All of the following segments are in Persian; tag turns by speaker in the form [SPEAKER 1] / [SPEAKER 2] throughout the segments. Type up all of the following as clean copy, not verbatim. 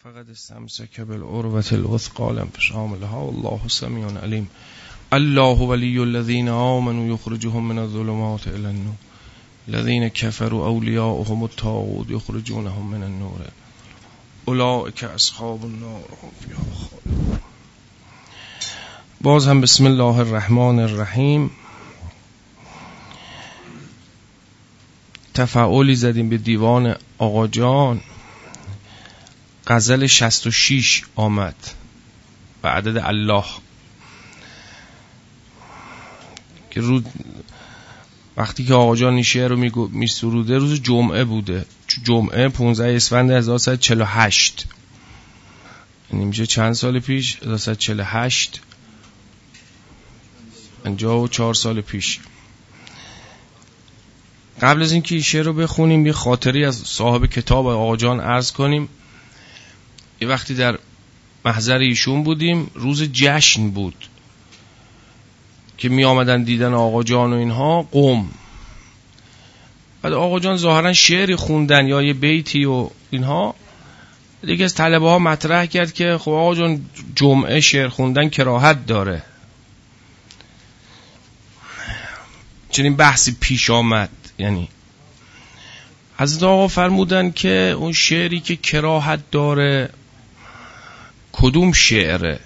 [SPEAKER 1] فقد استمسك بالعروة الوثقى لا انفصام لها والله سميع علیم. الله ولي الذين آمنوا يخرجهم من الظلمات إلى النور الذين كفروا أولياؤهم الطاغوت يخرجونهم من النور اولئک اصحاب النار هم فیها خالدون. باز هم بسم الله الرحمن الرحیم. تفعولی زدیم به دیوان آقا جان. غزل 66 آمد به عدد الله که وقتی که آقا جان این شعر رو می سروده روز جمعه بوده. جمعه 15 اسفند 1148، یعنی میشه چند سال پیش؟ 1148، 54 سال پیش. قبل از اینکه این شعر رو بخونیم یه خاطری از صاحب کتاب آقا جان عرض کنیم. یه وقتی در محضر ایشون بودیم، روز جشن بود که می آمدن دیدن آقا جان و اینها قوم. بعد آقا جان ظاهرا شعری خوندن یا یه بیتی و اینها. دیگه از طلبه ها مطرح کرد که خب آقا جان جمعه شعر خوندن کراهت داره. چنین بحثی پیش آمد. یعنی حضرت آقا فرمودن که اون شعری که کراهت داره کدوم شعره؟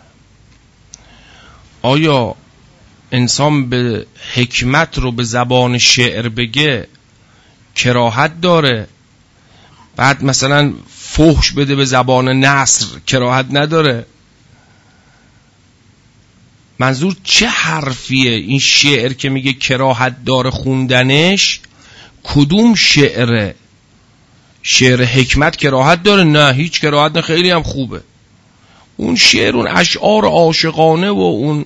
[SPEAKER 1] آیا انسان به حکمت رو به زبان شعر بگه کراهت داره، بعد مثلا فحش بده به زبان نثر کراهت نداره؟ منظور چه حرفیه این شعر که میگه کراهت داره خوندنش؟ کدوم شعره؟ شعر حکمت کراهت داره؟ نه، هیچ کراهت نه، خیلی هم خوبه. اون شعر، اون اشعار عاشقانه و اون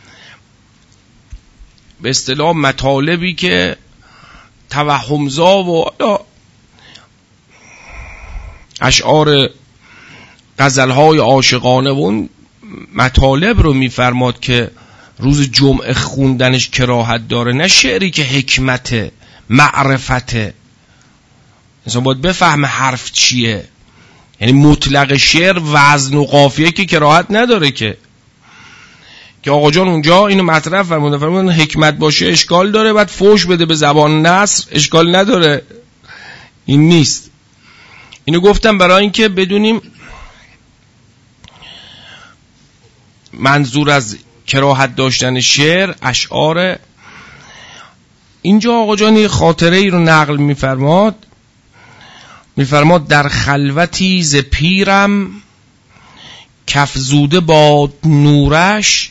[SPEAKER 1] به اصطلاح مطالبی که توهمزا و اشعار غزلهای عاشقانه و اون مطالب رو میفرماد که روز جمعه خوندنش کراهت داره، نه شعری که حکمته، معرفته. انسان باید بفهم حرف چیه. یعنی مطلق شعر وزن و قافیه که کراهت نداره که آقا جان اونجا اینو مطرح فرمودن حکمت باشه اشکال داره، بعد فحش بده به زبان نثر اشکال نداره. این نیست. اینو گفتم برای اینکه بدونیم منظور از کراهت داشتن شعر اشعار. اینجا آقا جان یه خاطره ای رو نقل میفرماد در خلوتی ز پیرم کفزوده با نورش،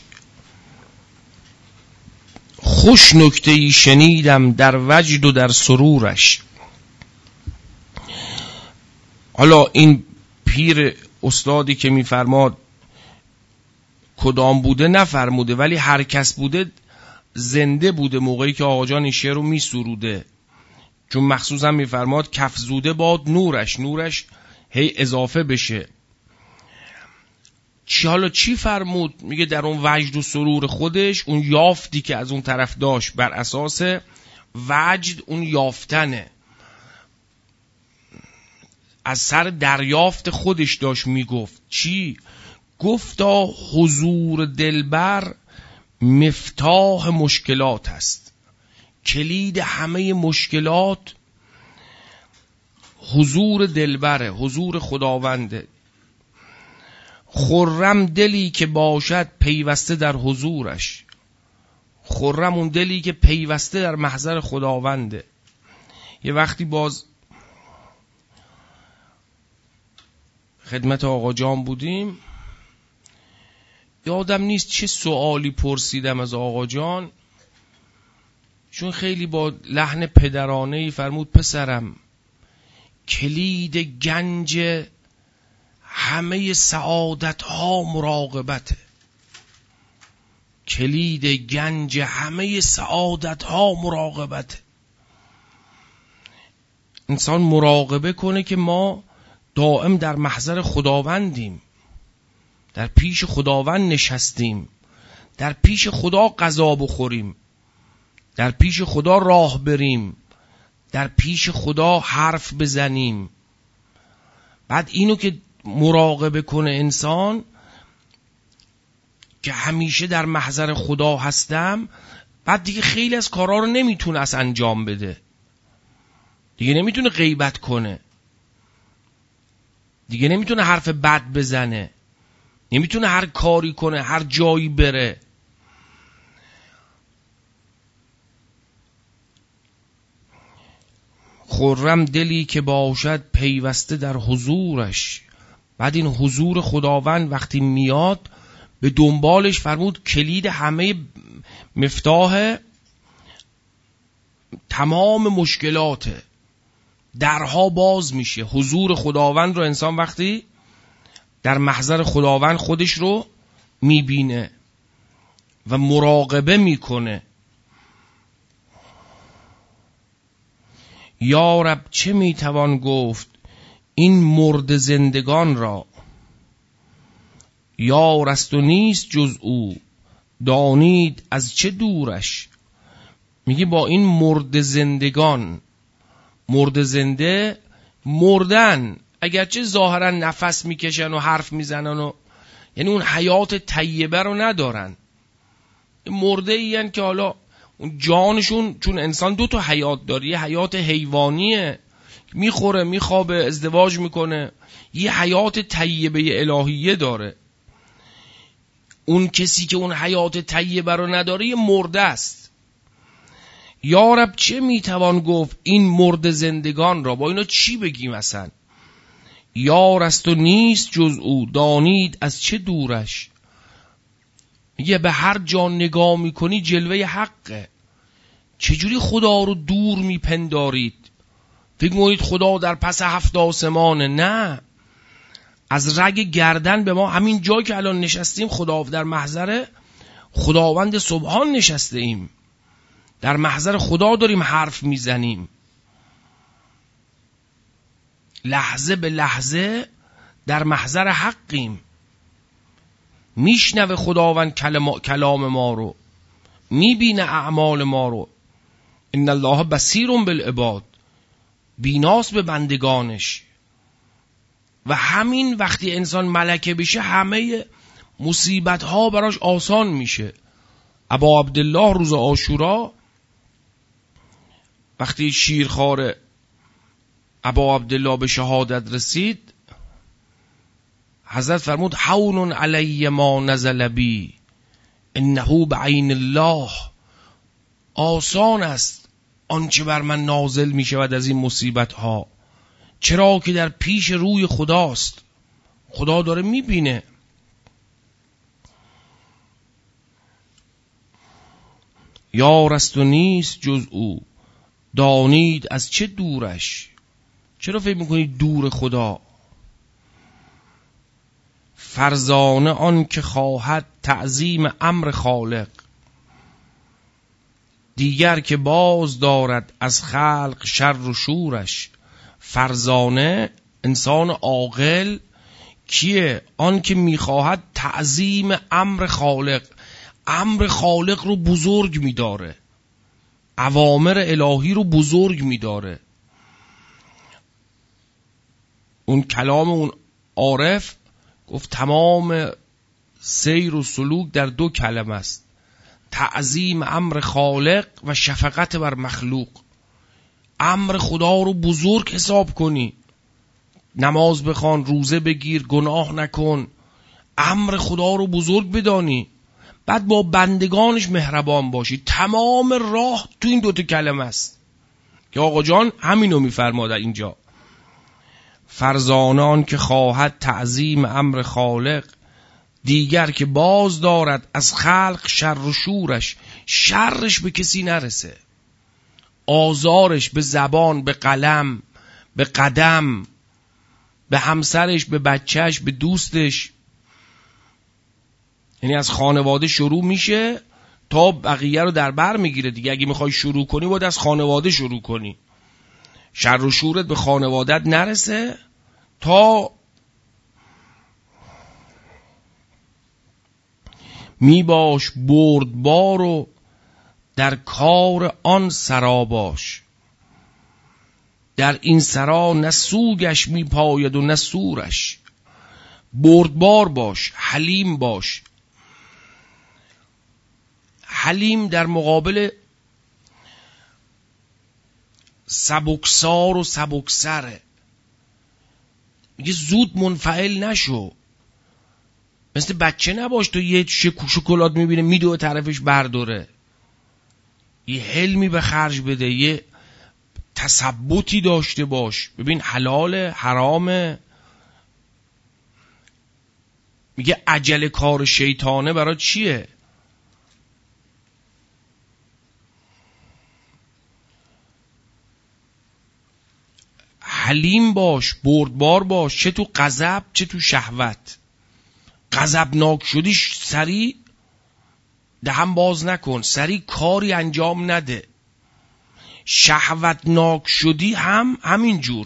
[SPEAKER 1] خوش نکته ای شنیدم در وجد و در سرورش. حالا این پیر استادی که میفرماد کدام بوده نفرموده، ولی هر کس بوده زنده بوده موقعی که آقا جان این شعر رو میسروده، چون مخصوصا میفرماد کفزوده باد نورش هی اضافه بشه. حالا چی فرمود؟ میگه در اون وجد و سرور خودش، اون یافتی که از اون طرف داشت بر اساس وجد، اون یافتنه از سر دریافت خودش داشت میگفت. چی؟ گفتا حضور دلبر مفتاح مشکلات است، کلید همه مشکلات حضور دلبره، حضور خداونده. خرم دلی که باشد پیوسته در حضورش، خرم اون دلی که پیوسته در محضر خداونده. یه وقتی باز خدمت آقا جان بودیم، یادم نیست چه سوالی پرسیدم از آقا جان، چون خیلی با لحن پدرانه‌ای فرمود پسرم کلید گنج همه سعادت ها مراقبته. کلید گنج همه سعادت ها مراقبته. انسان مراقبه کنه که ما دائم در محضر خداوندیم، در پیش خداوند نشستیم، در پیش خدا غذا بخوریم، در پیش خدا راه بریم، در پیش خدا حرف بزنیم. بعد اینو که مراقبه کنه انسان که همیشه در محضر خدا هستم، بعد دیگه خیلی از کارها رو نمیتونه از انجام بده، دیگه نمیتونه غیبت کنه، دیگه نمیتونه حرف بد بزنه، نمیتونه هر کاری کنه، هر جایی بره. خرم دلی که باشد پیوسته در حضورش. بعد این حضور خداوند وقتی میاد به دنبالش فرمود کلید همه مفتاح تمام مشکلاته، درها باز میشه. حضور خداوند رو انسان وقتی در محضر خداوند خودش رو میبینه و مراقبه میکنه. یا رب چه میتوان گفت این مرد زندگان را، یار است و نیست جز او دانید از چه دورش. میگه با این مرد زندگان، مرد زنده مردن، اگرچه ظاهرا نفس میکشن و حرف میزنن و یعنی اون حیات طیبه رو ندارن، مرده این که حالا اون جانشون، چون انسان دو تا حیات داره، یه حیات حیوانیه میخوره میخوابه ازدواج میکنه، یه حیات طیبه الهیه داره. اون کسی که اون حیات طیبه رو نداره یه مرده است. یا رب چه میتوان گفت این مرد زندگان را، با اینا چی بگیم اصلا؟ یار است و نیست جز او دانید از چه دورش. میگه به هر جا نگاه میکنی جلوه حقه، چجوری خدا رو دور میپندارید؟ فکر میکنید خدا در پس 7 آسمانه؟ نه، از رگ گردن به ما همین جا که الان نشستیم خدا در محضر خداوند سبحان نشسته ایم، در محضر خدا داریم حرف میزنیم، لحظه به لحظه در محضر حقیم. میشنوه خداوند کلام ما رو، میبینه اعمال ما رو. ان الله بصیر بالعباد، بیناست به بندگانش. و همین وقتی انسان ملکه بشه همه مصیبت ها براش آسان میشه. ابا عبدالله روز عاشورا وقتی شیرخوار ابا عبدالله به شهادت رسید، حضرت فرمود حون علی ما نزل بی انه بعین الله. آسان است آنچه بر من نازل می شود از این مصیبت ها، چرا که در پیش روی خداست، خدا داره می بینه. یار است و نیست جز او دانید از چه دورش. چرا فکر میکنید دور خدا؟ فرزانه آن که خواهد تعظیم امر خالق، دیگر که باز دارد از خلق شر و شورش. فرزانه انسان عاقل کیه؟ آن که میخواهد تعظیم امر خالق، امر خالق رو بزرگ میداره، اوامر الهی رو بزرگ میداره. اون کلام اون عارف گفت تمام سیر و سلوک در 2 کلمه است: تعظیم امر خالق و شفقت بر مخلوق. امر خدا رو بزرگ حساب کنی، نماز بخوان، روزه بگیر، گناه نکن، امر خدا رو بزرگ بدانی، بعد با بندگانش مهربان باشی. تمام راه تو این 2 کلمه است که آقا جان همینو میفرماد اینجا. فرزانان که خواهد تعظیم امر خالق، دیگر که باز دارد از خلق شر و شورش. شرش به کسی نرسه، آزارش به زبان، به قلم، به قدم، به همسرش، به بچهش، به دوستش. یعنی از خانواده شروع میشه تا بقیه رو در بر میگیره دیگه. اگه میخوای شروع کنی باید از خانواده شروع کنی. شر و شورت به خانوادت نرسه تا میباش بردبار و در کار آن سرا باش. در این سرا نه سوگش میپاید و نه سورش. بردبار باش، حلیم باش. حلیم در مقابل سبکسار و سبکسره. میگه زود منفعل نشو، مثل بچه نباش تو یه شکلات میبینه میدوه طرفش برداره. یه حلمی به خرج بده، یه تثبتی داشته باش. ببین حلال حرامه. میگه عجل کار شیطانه برای چیه؟ حلیم باش، بردبار باش، چه تو غضب چه تو شهوت. غضبناک شدی سریع دهن باز نکن، سریع کاری انجام نده. شهوتناک شدی همین جور،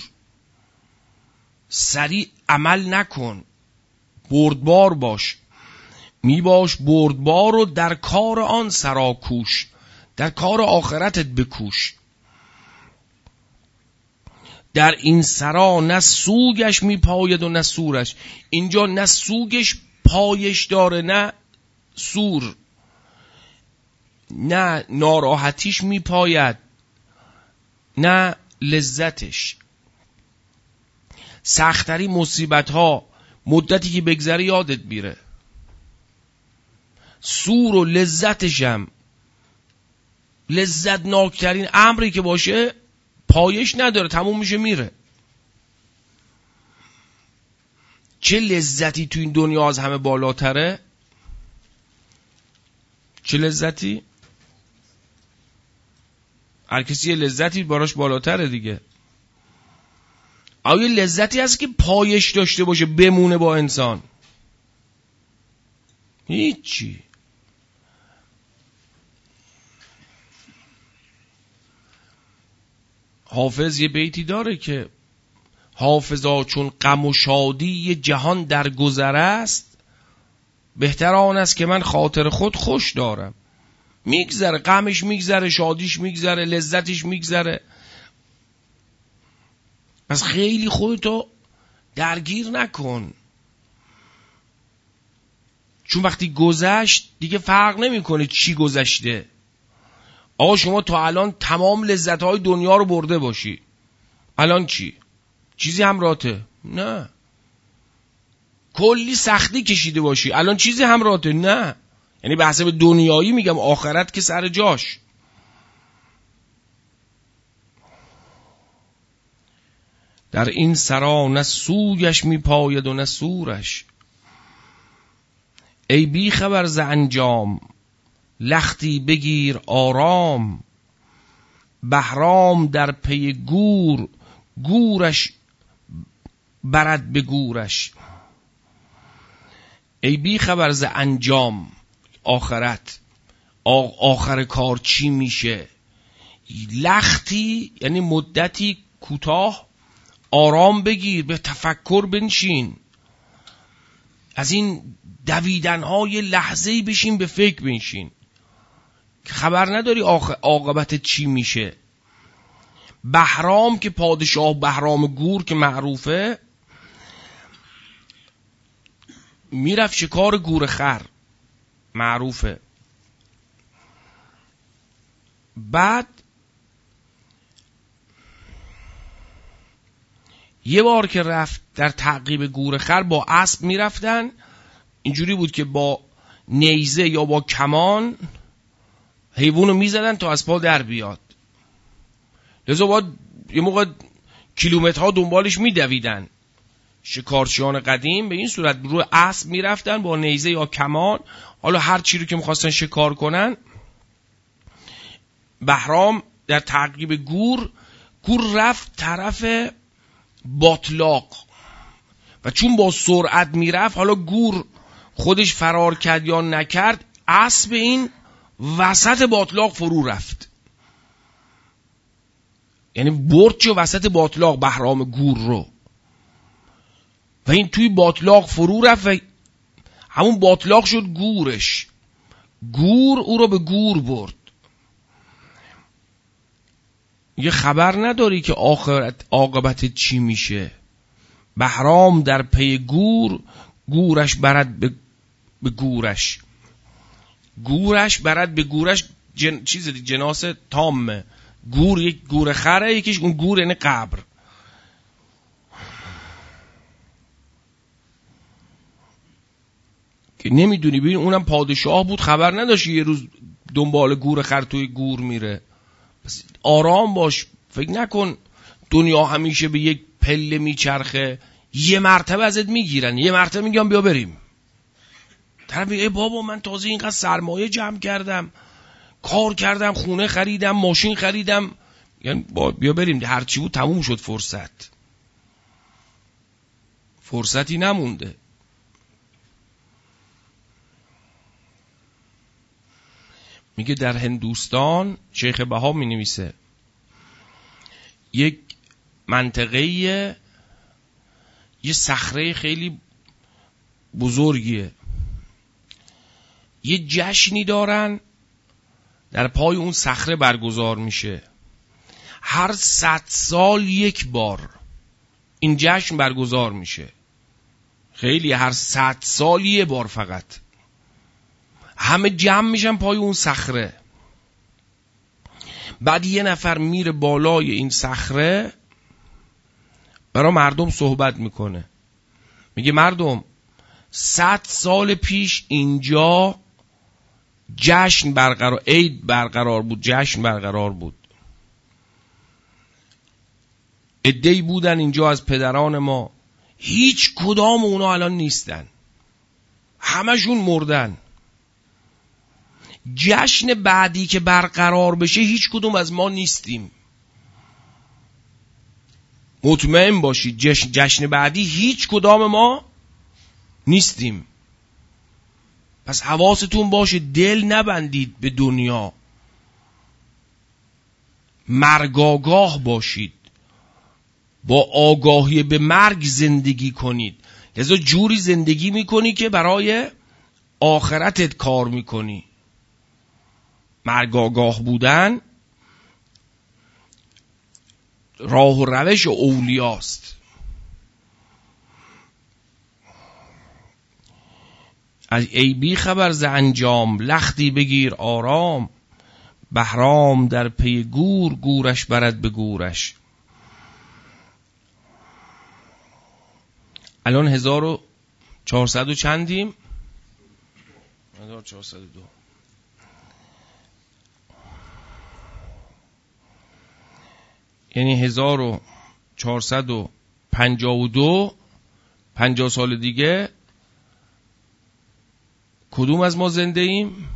[SPEAKER 1] سریع عمل نکن. بردبار باش. میباش بردبار و در کار آن سرا کوش، در کار آخرتت بکوش. در این سرا نه سوگش میپاید و نه سورش. اینجا نه سوگش پایش داره نه سور، نه ناراحتیش میپاید نه لذتش. سختری مصیبت ها مدتی که بگذره یادت میره. سور و لذتشم، لذت ناکترین امری که باشه پایش نداره، تموم میشه میره. چه لذتی تو این دنیا از همه بالاتره؟ چه لذتی؟ هر کسی یه لذتی براش بالاتره دیگه. آیا لذتی هست که پایش داشته باشه بمونه با انسان؟ هیچی. حافظ یه بیتی داره که حافظا چون غم و شادی جهان در گذر است، بهتر آن است که من خاطر خود خوش دارم. میگذره، غمش میگذره، شادیش میگذره، لذتش میگذره. پس خیلی خودتو درگیر نکن، چون وقتی گذشت دیگه فرق نمیکنه چی گذشته. آقا شما تا الان تمام لذت‌های دنیا رو برده باشی، الان چی؟ چیزی همراهته؟ نه. کلی سختی کشیده باشی، الان چیزی همراهته؟ نه. یعنی به حسب دنیایی میگم، آخرت که سر جاش. در این سرا نه سوگش میپاید و نه سورش. ای بی خبر ز انجام لختی بگیر آرام. بهرام در پی گور، گورش برد به گورش. ای بی خبر ز انجام، آخرت، آخر کار چی میشه. لختی یعنی مدتی کوتاه آرام بگیر، به تفکر بنشین. از این دویدن‌های لحظه‌ای بشین، به فکر بنشین. خبر نداری عاقبت چی میشه. بهرام که پادشاه، بهرام گور که معروفه، میرفت شکار گورخر، معروفه. بعد یه بار که رفت در تعقیب گورخر، با اسب میرفتن. اینجوری بود که با نیزه یا با کمان حیوانو میزدن تا از پا در بیاد. لذا باید یه موقع کیلومترها دنبالش میدویدن. شکارچیان قدیم به این صورت روی اسب میرفتن با نیزه یا کمان، حالا هر چی رو که میخواستن شکار کنن. بهرام در تعقیب گور رفت طرف باطلاق و چون با سرعت میرفت، حالا گور خودش فرار کرد یا نکرد، اسب این وسط باطلاق فرو رفت. یعنی برد چه وسط باطلاق بهرام گور رو، و این توی باطلاق فرو رفت و همون باطلاق شد گورش. گور او رو به گور برد. یه خبر نداری که آخرت عاقبت چی میشه. بهرام در پی گور، گورش برد به گورش. گورش برد به گورش چیز جناس تامه. گور یک گور خره، یکیش اون گور یعنی قبر. که نمیدونی، ببین اونم پادشاه بود خبر نداشت یه روز دنبال گور خر توی گور میره. پس آرام باش، فکر نکن دنیا همیشه به یک پله میچرخه. یه مرتبه ازت میگیرن، یه مرتبه میگن بیا بریم. طرف میگه بابا من تازه اینقدر سرمایه جمع کردم، کار کردم، خونه خریدم، ماشین خریدم، یعنی بیا بریم. هرچی بود تموم شد. فرصتی نمونده. میگه در هندوستان شیخ بها می نویسه یک منطقه یه صخره خیلی بزرگیه، یه جشنی دارن در پای اون صخره برگزار میشه. هر 100 سال یک بار این جشن برگزار میشه. خیلی، هر 100 سال یه بار فقط همه جمع میشن پای اون صخره. بعد یه نفر میره بالای این صخره برای مردم صحبت میکنه. میگه مردم 100 سال پیش اینجا جشن برقرار، عید برقرار بود، جشن برقرار بود. عده‌ای بودن اینجا از پدران ما، هیچ کدام اونا الان نیستن، همشون مردن. جشن بعدی که برقرار بشه هیچ کدوم از ما نیستیم. مطمئن باشید جشن بعدی هیچ کدام ما نیستیم. پس حواستون باشه، دل نبندید به دنیا، مرگاگاه باشید، با آگاهی به مرگ زندگی کنید. لذا جوری زندگی میکنی که برای آخرتت کار میکنی. مرگاگاه بودن راه و روش اولیاست. از ای بی خبر ز انجام، لختی بگیر آرام. بهرام در پی گور، گورش برد به گورش. الان 1400 و چندیم؟ 1402. یعنی 1452، 50 سال دیگه کدوم از ما زنده ایم؟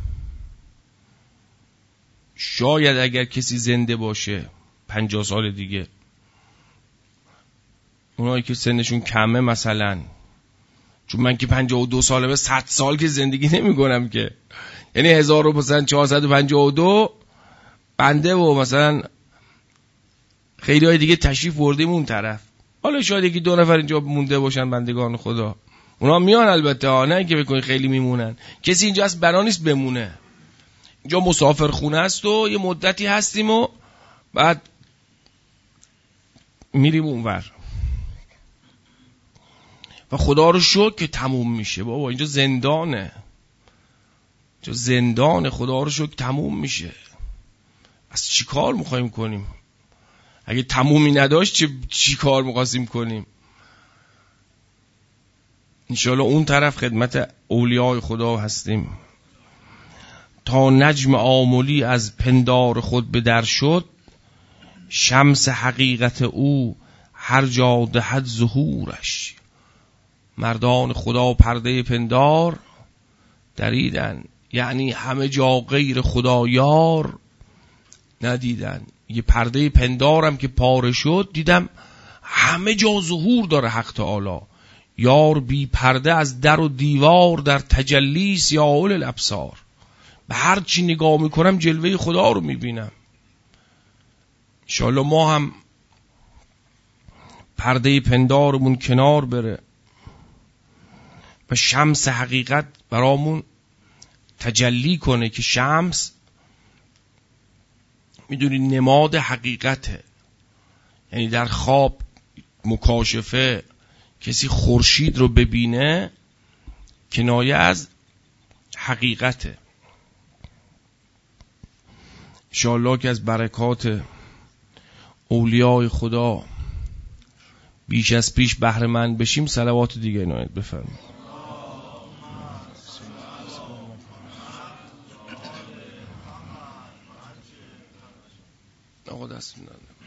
[SPEAKER 1] شاید اگر کسی زنده باشه 50 سال دیگه، اونایی که سنشون کمه مثلا، چون من که 52 ساله به 100 سال که زندگی نمی کنم که، یعنی 1452 بنده و مثلا خیلی های دیگه تشریف بردیم اون طرف. حالا شاید یکی 2 نفر اینجا مونده باشن بندگان خدا، اونا میان البته، نه که بکنی خیلی میمونن. کسی اینجا هست بنا نیست بمونه، اینجا مسافر خونه است و یه مدتی هستیم و بعد میریم اونور. و خدا رو شکر که تموم میشه. بابا اینجا زندانه، اینجا زندانه، خدا رو شکر تموم میشه. از چی کار میخوایم کنیم؟ اگه تمومی نداشت چی کار میخواستیم کنیم؟ انشاءالله اون طرف خدمت اولیاء خدا هستیم. تا نجم آملی از پندار خود به در شد، شمس حقیقت او هر جا دهد ظهورش. مردان خدا پرده پندار دریدن، یعنی همه جا غیر خدا یار ندیدن. یه پرده پندارم که پاره شد، دیدم همه جا ظهور داره حق تعالی. یار بی پرده از در و دیوار، در تجلیس یا اول الابصار. به هر چی نگاه میکنم جلوه خدا رو میبینم. انشاءالله ما هم پرده پندارمون کنار بره و شمس حقیقت برامون تجلی کنه، که شمس میدونی نماد حقیقته. یعنی در خواب مکاشفه کسی خورشید رو ببینه، کنایه از حقیقته. انشاءالله که از برکات اولیاء خدا بیش از پیش بهره مند بشیم. صلوات دیگه عنایت بفرمایید. آقا دست می‌دن.